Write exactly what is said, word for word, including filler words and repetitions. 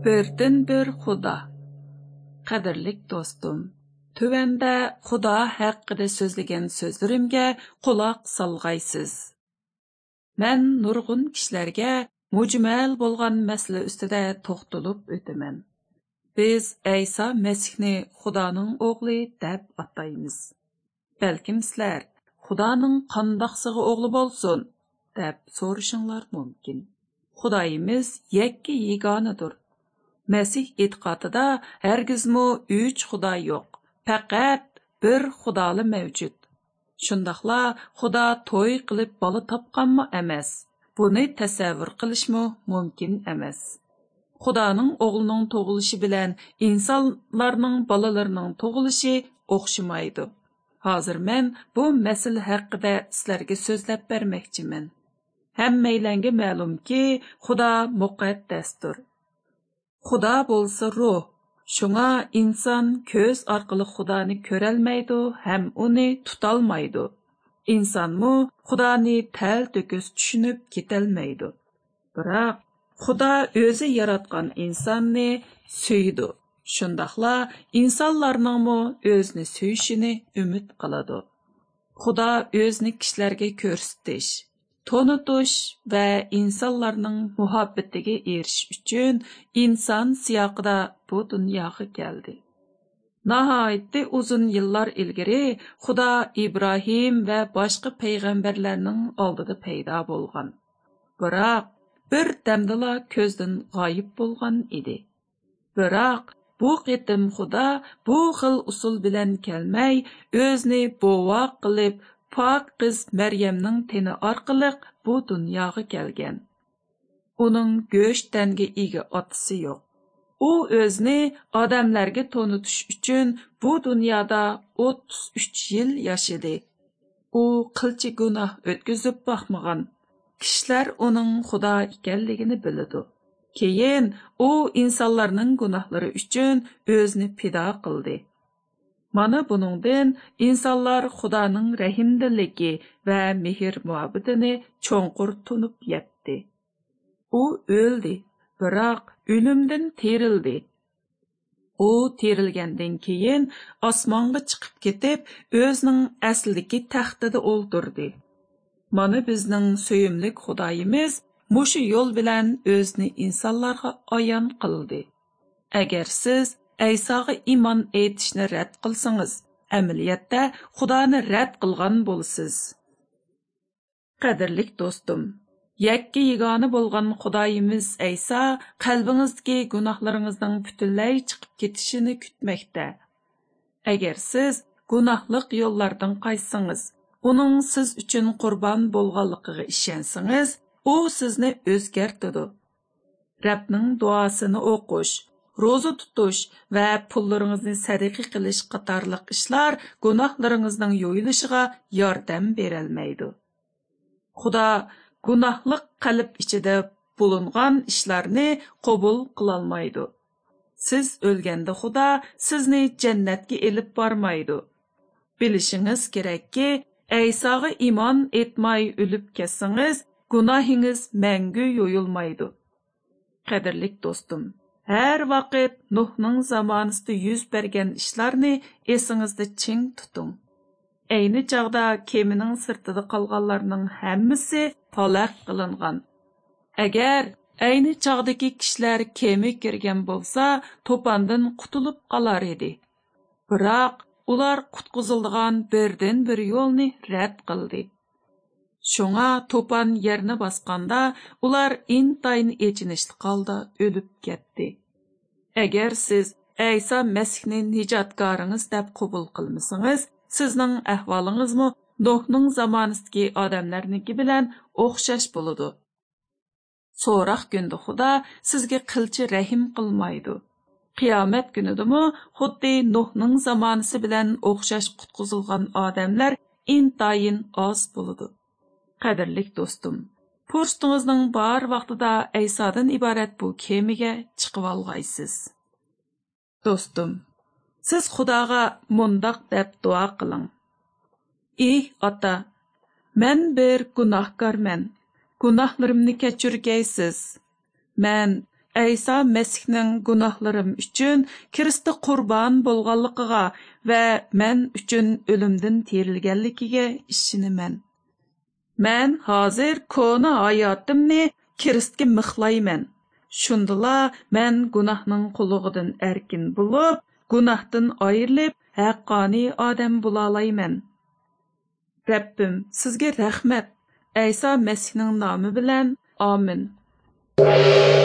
Birden bir Xuda. Qadirlik dostum, tövəndə Xuda haqqında sözləyən sözlərimə qulaq salğaysız. Mən nurgun kişilərə mücməl bolğan məsələ üstüdə toxtulub ötəmən. Biz İsa Məsihni Xudanın oğlu dəb atayımız. Bəlkim sizlər Xudanın qandaqsığı oğlu bolsun dəb soruşunlar mümkün. Xudayimiz yekki yeganidir. Məsih etiqatıda hərgizmu üç Xuda yox, faqat bir Xudalı mövcud. Şundaqla Xuda toy qilib bala tapqanmı emas. Buni təsəvvür qilishmi mümkün emas. Xudanın oğlunun tug'ilishi bilan insonlarning balalarının tug'ilishi o'xshamaydi. Hozir men bu masala haqida sizlarga so'zlab bermoqchiman. Hammalarga ma'lumki, Xudo muqaddasdir. Xudo bo'lsa ruh. Shunga inson ko'z orqali Xudoni ko'rolmaydi ham uni tutolmaydi. İnsanmı Xudoni tal to'kis tushunib ketolmaydi. Biroq Xudo o'zi yaratgan insonni suydi. Shundaqla insonlarningmi o'zini suyishini umid qiladi. Xudo o'zini kishilarga ko'rsatish, tonitish va insonlarning muhabbatiga erishish uchun inson siyoqida bu dunyoga keldi. Nəhayətdə uzun yıllar ilgiri Xudo İbrahim və başqa peyğəmbərlərinin aldıda peyda bolğan. Biroq bir dəmdila ko'zdan g'oyib bolğan edi. Biroq bu qitim Xudo bu xil usul bilan kelmay, o'zini bovoq qilib, pok qiz Maryamning teni orqali bu dunyoga kelgan. Uning go'shtanga ega otasi yo'q. U o'zini odamlarga tonitish uchun bu dunyoda o'ttiz uch yil yashadi. U qilchi gunoh o'tkazib boqmagan. Kishilar uning Xudo ekanligini biladi. Keyin u insonlarning gunohlari uchun o'zini fido qildi. Mana buningdan insonlar Xudoning rahimdilligi va mehr-muhabbatini cho'nqur tunib yetdi. U o'ldi. Biroq o'limdan terildi. U terilgandan keyin osmonga chiqib ketib, o'zining aslidagi taxtida o'ltirdi. Mana bizning suyimlik Xudoyimiz mushu yo'l bilan o'zini insonlarga ayon qildi. Agar siz Aysoga iymon etishni rad qilsangiz, amaliyotda Xudoni rad qilgan bo'lasiz. Qadirlik do'stim, yakki yegani bo'lgan Xudoyimiz Ayso qalbingizdagi gunohlaringizning butunlay chiqib ketishini kutmoqda. Agar siz gunohlik yo'llardan qaytsangiz, uning siz uchun qurbon bo'lganligiga ishonsangiz, u sizni o'zgartiradi. Rabbning duosini o'qish, roza tutish va pullaringizni sadaqa qilish qatorliq ishlar gunohlaringizning yo'yilishiga yordam berolmaydi. Xudo gunohlik qalb ichida bulungan ishlarni qabul qilolmaydi. Siz o'lganda Xudo sizni jannatga elib bormaydi. Bilishingiz kerakki, Aysoga iymon etmay o'lib ketsangiz, gunohingiz mangu yo'yilmaydi. Qadirlik do'stim, har vaqt Nuhning zamonida yuz bergan ishlarni esingizda ching tuting. Ayni chaqda kemining sirtida qolganlarning hammasi halok qilingan. Agar ayni chaqdagi kishilar kemi kirgan bo'lsa, to'pandan qutulib qolar edi. Biroq ular qutqizilgan birdan bir yo'lni rad qildi. Shunga to'pan yerni bosganda ular intayin echinishli holda o'lib ketdi. Agar siz Ayso Masihni nijotkoringiz deb qabul qilmasangiz, sizning ahvolingizmi Nuhning zamonasidagi odamlarniki bilan o'xshash bo'ladi. So'roq kunda Xudo sizga qilchi rahim qilmaydi. Qiyomat kunidami xuddi Nuhning zamonasi bilan o'xshash qutqizilgan odamlar intayin oz bo'ladi. Qadirlik do'stim, furstingizning bor vaqtida Aysodan iborat bu kemiga chiqib olg'aysiz. Do'stim, siz Xudoga mundoq deb duo qiling. Ey ota, men bir gunohkorman. Gunohlarimni kechirgaysiz. Men Әйса Мәсихнең гунахларым үшін Кристі qurban болғанлығыға və mən üçün ölümdən terilganligiga ishinaman. Mən hazır kona hayatımni Kristga mixlayman. Shundala mən günahның qulluğidan erkin bo'lib, günahdan ayrilib, haqqani odam bo'la olayman. Rabbim, sizga rahmat. Әйса Мәсихнең nomi bilan. Amin.